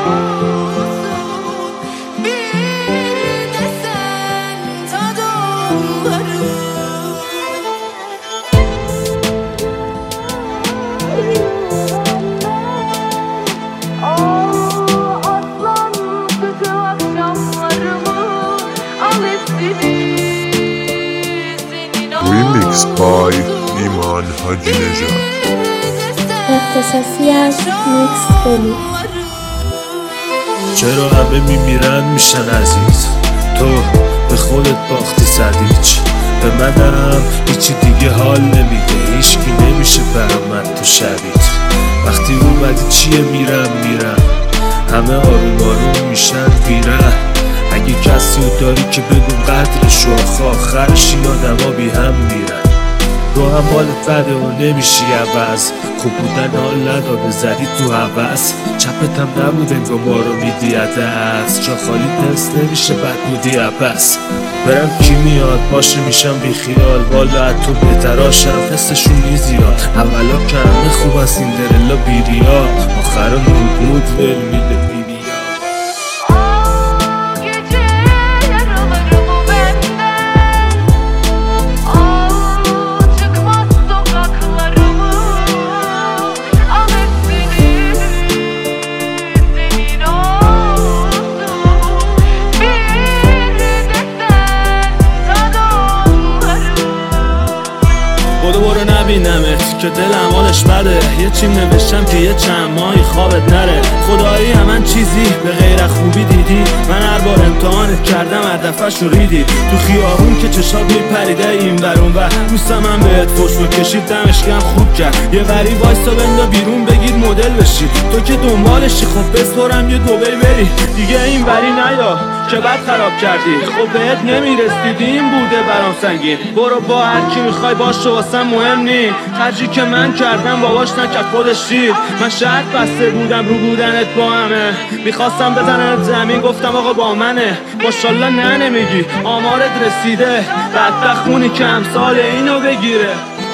Remix by ایمان حاجی نژاد. اختصاصی از میکس فلی. چرا همه میمیرن میشن عزیز، تو به خودت باختی سدیچ، به منم هیچی دیگه حال نمیده، هیچکی نمیشه برامد تو شبیت. وقتی اومدی چیه میرم همه آروم آروم میشن بیره. اگه کسی رو داری که بگو قدرشو، آخرش این آدم ها بی هم میرن. تو هم حالت بده و نمیشی عوض، خوب بودن حال نداده زدی تو حوث. چپت هم نبود انگاه ما رو میدی عدس، جا خالی دست نمیشه بد بودی عبس. برم کی میاد باشه میشم بی خیال، والا تو بهتراشم حسشون نیزیاد. اولا که همه خوب از این درلا بیریا، آخرا نود ول میده بیبیا. برو نبینمت که دلم حالش بده، یه چیم نوشتم که یه چند ماهی خوابت نره. خدایی همن چیزی به غیر خوبی دیدی، من هر بار امتحانت کردم هر دفعه شو ریدی. تو خیابون که چشات میپریده این برون و دوستم هم بهت فوش بکشید دمش گرم خوب کرد. یه وری وایستا بندا بیرون بگیر مدل بشی، تو که دنبالشی خب بسپرم یه دوبی بری دیگه این وری نیا که بد خراب کردی. خب بهت نمیرسیدی این بوده برام سنگین. برو با هر کی میخوای باشه واسم مهم نی، خرجی که من کردم باباش نکرد خودش دید. من شرط بسته بودم رو بودنت با همه، میخواستم بزننت زمین گفتم آقا با منه. ماشالله نه نمیگی آمارت رسیده، بدبخت خونی که امثال اینو بگیره.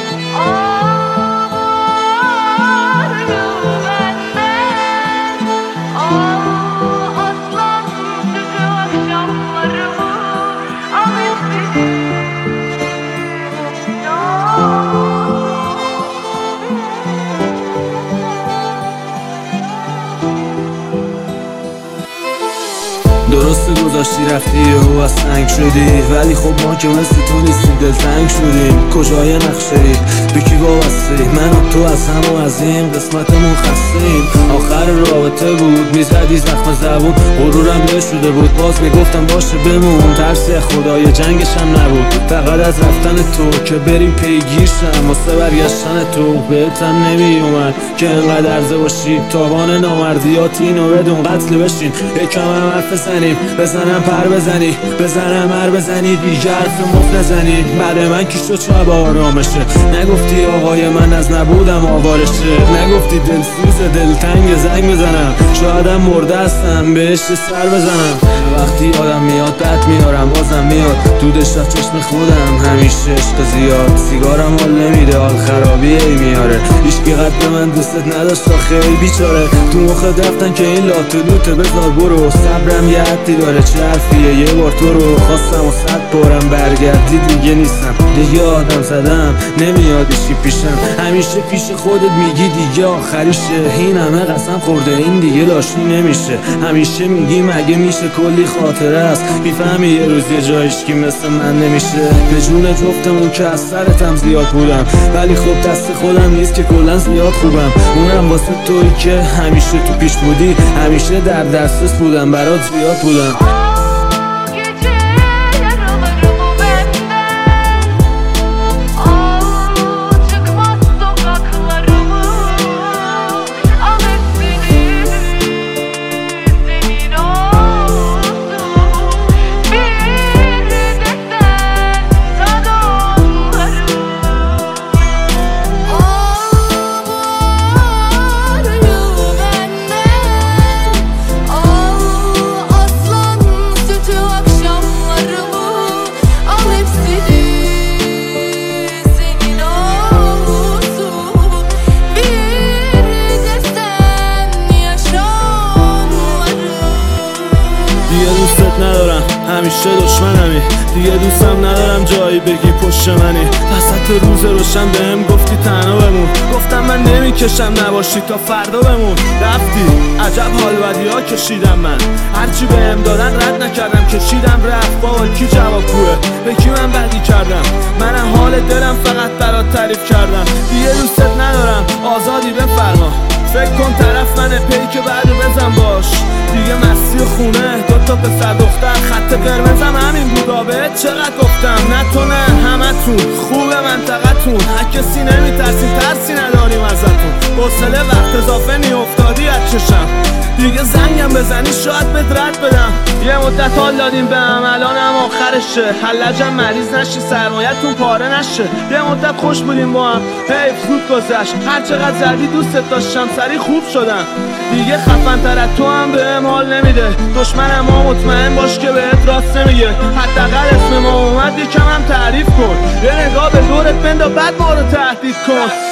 درسته گذاشتی رفتی و از سنگ شدی، ولی خب ما که مثل تو نیستیم دلتنگ شدیم. کجای نقشه‌ای به کی وابسته، من و تو از هم و از این قسمتمون خستیم. آخر رابطه بود میزدی زخم زبون، غرورم نشده بود باز میگفتم باشه بمون. ترس خدای جنگش هم نبود، فقط از رفتن تو که بریم پیگیرشم. واسه برگشتن تو بهتم نمیومد که انقدر عرضه باشی، تاوان نامردیات اینو بدون قتل بشین. یکم هم حرف بزنم پر بزنم هر بزنی دیگه حرف مفت نزنی. بعد من کی شد شب آرامشه، نگفتی آقای من از نبودم آوارشه، نگفتی دلسوز دلتنگ زنگ بزنم، شایدم مرده هستم بهش سر بزنم. وقتی آدم میاد بد میارم بازم میاد، دودش رفت چشم خودم همیشه عشق زیاد. سیگارم حال نمیده حال خرابی ای میاره، هیچکی قد من دوستت نداشت خیلی بیچاره. تو مخت رفتن که این لات و لوته بذار برو، صبرم یه حدی داره چه حرفیه. یه بار تو رو خواستم و 100 بارم برگردی دیگه نیستم، دیگه آدم زدم نمیاد ایشی پیشم. همیشه پیش خودت میگی دیگه آخریشه، این همه قسم خورده این دیگه لاشی نمیشه. همیشه میگی مگه میشه کلی خاطره است، میفهمی یه روز یه جایش که مثل من نمیشه. به جون جفتمون که از سرتم زیاد بودم، ولی خب دست خودم نیست که کلن زیاد خوبم. اونم واسه توی که همیشه تو پیش بودی، همیشه در دسترس بودم برات زیاد بودم. همیشه دشمنمی، دیگه دوستم ندارم جایی بگی پشت منی. وسط روز روشن بهم گفتی تنها بمون، گفتم من نمیکشم نباشی تا فردا بمون. رفتی عجب حال بدی ها کشیدم من، هرچی بهم دادن رد نکردم کشیدم رفت. بابا کی جوابگوه، به کی من بدی کردم؟ من حال دلم فقط برات تعریف کردم. دیگه دوستت ندارم آزادی بفرما، فکر کن طرف منه پیک بعدو بزن باش. دیگه مستی خونه دوتا پسر دختر، خط قرمزم همین بودا بهت چقدر گفتم. نه تو نه همتون خوبه منطقتون، کسی نمیترسین ترسی نداریم ازتون. حوصله وقت اضافه افتادی از چشم، دیگه زنگم بزنی شاید بهت رد بدم. یه مدت حال دادیم به هم الانم آخرشه، حلجم مریض نشی سرمایتون پاره نشه. یه مدت خوش بودیم با هم حیف زود گذشت، هر چقدر زدی دوستت داشتم سری خوب شدم. دیگه خفن تر از تو هم بهم حال نمیده، دشمنم ها مطمئن باش که بهت راست نمیگه. حداقل اسم ما اومد یکم هم تعریف کن، یه نگاه به دورت بندا بعد ما رو تهدید کن.